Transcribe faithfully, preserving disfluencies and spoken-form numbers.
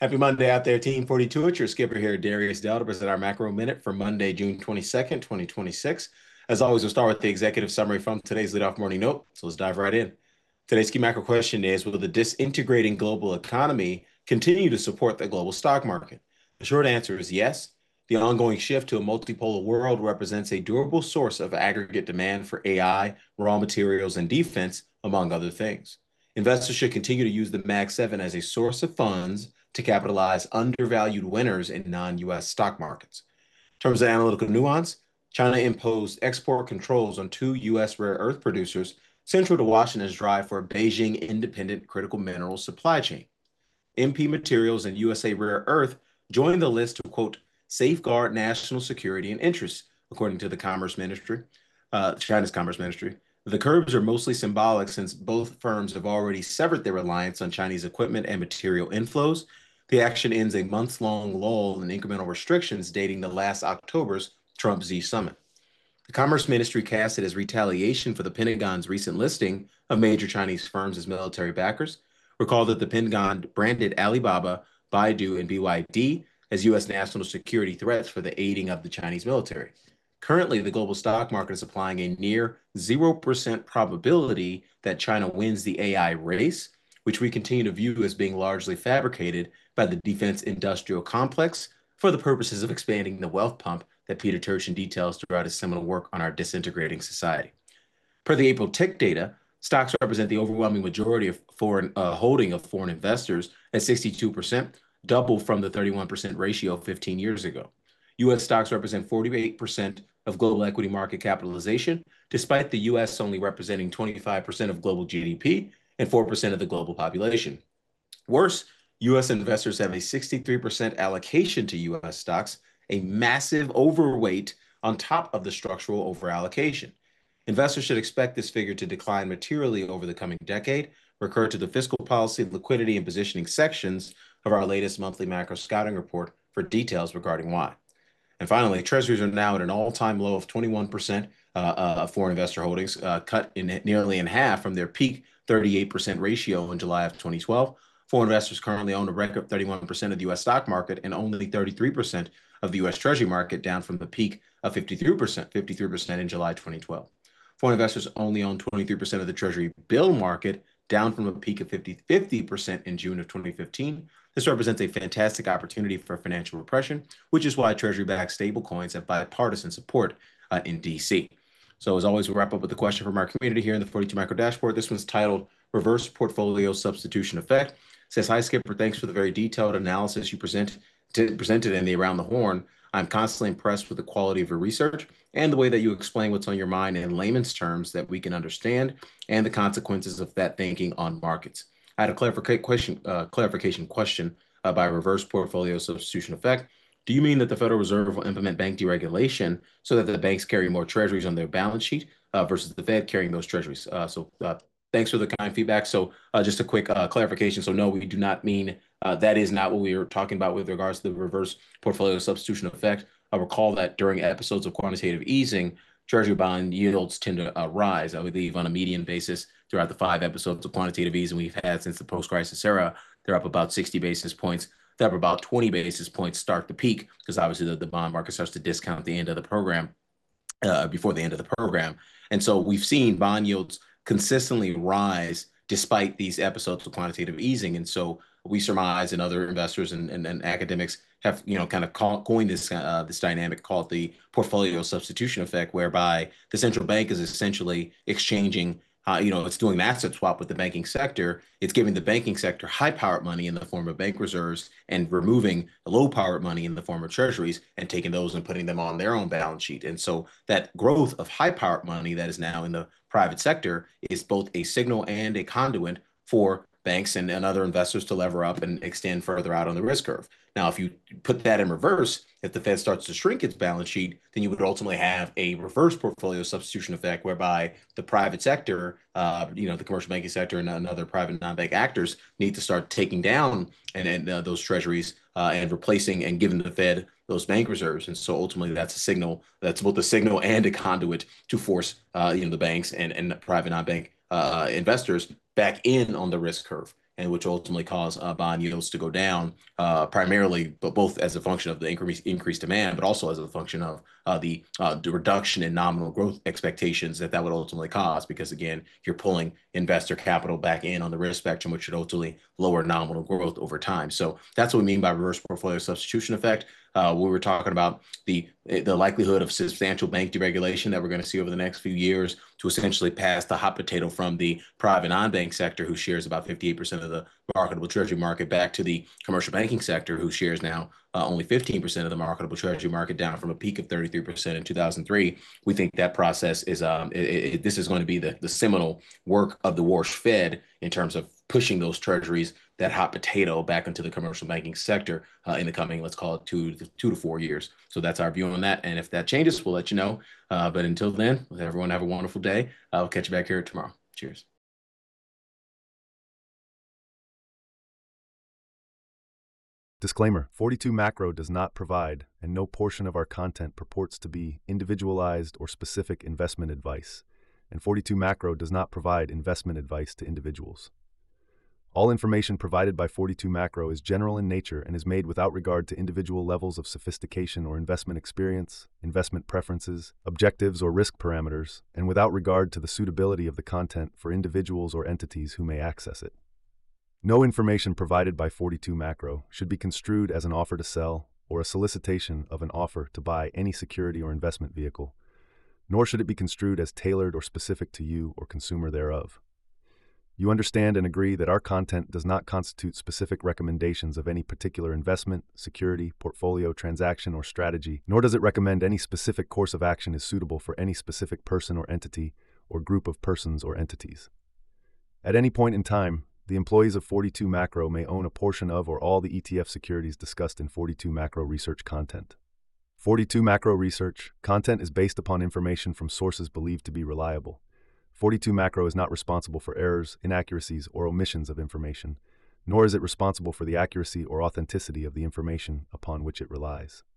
Happy Monday out there, Team forty-two. It's your skipper here, Darius Dell, to present our macro minute for Monday, June twenty-second, twenty twenty-six. As always, we'll start with the executive summary from today's leadoff morning note. So let's dive right in. Today's key macro question is, will the disintegrating global economy continue to support the global stock market? The short answer is yes. The ongoing shift to a multipolar world represents a durable source of aggregate demand for A I, raw materials, and defense, among other things. Investors should continue to use the Mag seven as a source of funds to capitalize undervalued winners in non-U S stock markets. In terms of analytical nuance, China imposed export controls on two U S rare earth producers central to Washington's drive for a Beijing independent critical minerals supply chain. M P Materials and U S A Rare Earth joined the list to, quote, safeguard national security and interests, according to the Commerce Ministry, uh, China's Commerce Ministry. The curbs are mostly symbolic since both firms have already severed their reliance on Chinese equipment and material inflows. The action ends a months-long lull in incremental restrictions dating to last October's Trump-Z summit. The Commerce Ministry cast it as retaliation for the Pentagon's recent listing of major Chinese firms as military backers. Recall that the Pentagon branded Alibaba, Baidu, and B Y D as U S national security threats for the aiding of the Chinese military. Currently, the global stock market is applying a near zero percent probability that China wins the A I race, which we continue to view as being largely fabricated by the defense industrial complex for the purposes of expanding the wealth pump that Peter Turchin details throughout his seminal work on our disintegrating society. Per the April tick data, stocks represent the overwhelming majority of foreign uh, holding of foreign investors at sixty-two percent, double from the thirty-one percent ratio fifteen years ago. U S stocks represent forty-eight percent of global equity market capitalization, despite the U S only representing twenty-five percent of global G D P and four percent of the global population. Worse, U S investors have a sixty-three percent allocation to U S stocks, a massive overweight on top of the structural overallocation. Investors should expect this figure to decline materially over the coming decade. Recur to the fiscal policy, liquidity, and positioning sections of our latest monthly macro scouting report for details regarding why. And finally, treasuries are now at an all-time low of twenty-one percent uh, uh, of foreign investor holdings, uh, cut in nearly in half from their peak thirty-eight percent ratio in July of twenty twelve. Foreign investors currently own a record thirty-one percent of the U S stock market and only thirty-three percent of the U S Treasury market, down from the peak of fifty-three percent, fifty-three percent in July twenty twelve. Foreign investors only own twenty-three percent of the Treasury bill market, down from a peak of fifty percent in June of twenty fifteen. This represents a fantastic opportunity for financial repression, which is why Treasury-backed stablecoins have bipartisan support uh, in D C. So as always, we'll wrap up with a question from our community here in the forty-two Micro Dashboard. This one's titled Reverse Portfolio Substitution Effect. It says, hi, Skipper. Thanks for the very detailed analysis you present, presented in the Around the Horn. I'm constantly impressed with the quality of your research and the way that you explain what's on your mind in layman's terms that we can understand and the consequences of that thinking on markets. I had a clarification question, uh, clarification question uh, by reverse portfolio substitution effect. Do you mean that the Federal Reserve will implement bank deregulation so that the banks carry more treasuries on their balance sheet uh, versus the Fed carrying those treasuries? Uh, so uh, thanks for the kind feedback. So uh, just a quick uh, clarification. So no, we do not mean uh, that is not what we were talking about with regards to the reverse portfolio substitution effect. I recall that during episodes of quantitative easing, Treasury bond yields tend to uh, rise, I believe, on a median basis throughout the five episodes of quantitative easing we've had since the post-crisis era. They're up about sixty basis points. They're up about twenty basis points start to peak, because obviously the, the bond market starts to discount the end of the program, uh, before the end of the program. And so we've seen bond yields consistently rise despite these episodes of quantitative easing. And so we surmise, and other investors and, and, and academics have, you know, kind of call, coined this uh, this dynamic called the portfolio substitution effect, whereby the central bank is essentially exchanging, uh, you know, it's doing an asset swap with the banking sector. It's giving the banking sector high-powered money in the form of bank reserves and removing low-powered money in the form of treasuries and taking those and putting them on their own balance sheet. And so that growth of high-powered money that is now in the private sector is both a signal and a conduit for banks and, and other investors to lever up and extend further out on the risk curve. Now, if you put that in reverse, if the Fed starts to shrink its balance sheet, then you would ultimately have a reverse portfolio substitution effect, whereby the private sector, uh, you know, the commercial banking sector and, and other private non-bank actors need to start taking down and, and uh, those treasuries uh, and replacing and giving the Fed those bank reserves. And so ultimately that's a signal, that's both a signal and a conduit to force, uh, you know, the banks and, and private non-bank uh, investors back in on the risk curve. and which ultimately cause uh, bond yields to go down, uh, primarily, but both as a function of the increase, increased demand, but also as a function of uh, the, uh, the reduction in nominal growth expectations that that would ultimately cause. Because again, you're pulling investor capital back in on the risk spectrum, which should ultimately lower nominal growth over time. So that's what we mean by reverse portfolio substitution effect. Uh, we were talking about the the likelihood of substantial bank deregulation that we're going to see over the next few years to essentially pass the hot potato from the private non-bank sector, who shares about fifty-eight percent of the marketable treasury market, back to the commercial banking sector, who shares now uh, only fifteen percent of the marketable treasury market, down from a peak of thirty-three percent in two thousand three. We think that process is, um, it, it, this is going to be the, the seminal work of the Warsh Fed in terms of pushing those treasuries, that hot potato, back into the commercial banking sector uh, in the coming, let's call it two to, two to four years. So that's our view on that. And if that changes, we'll let you know. Uh, but until then, everyone have a wonderful day. I'll catch you back here tomorrow. Cheers. Disclaimer: forty-two Macro does not provide, and no portion of our content purports to be, individualized or specific investment advice, and forty-two Macro does not provide investment advice to individuals. All information provided by forty-two Macro is general in nature and is made without regard to individual levels of sophistication or investment experience, investment preferences, objectives, or risk parameters, and without regard to the suitability of the content for individuals or entities who may access it. No information provided by forty-two Macro should be construed as an offer to sell or a solicitation of an offer to buy any security or investment vehicle, nor should it be construed as tailored or specific to you or consumer thereof. You understand and agree that our content does not constitute specific recommendations of any particular investment, security, portfolio, transaction, or strategy, nor does it recommend any specific course of action is suitable for any specific person or entity or group of persons or entities. At any point in time, the employees of forty-two Macro may own a portion of or all the E T F securities discussed in forty-two Macro research content. forty-two Macro research content is based upon information from sources believed to be reliable. forty-two Macro is not responsible for errors, inaccuracies, or omissions of information, nor is it responsible for the accuracy or authenticity of the information upon which it relies.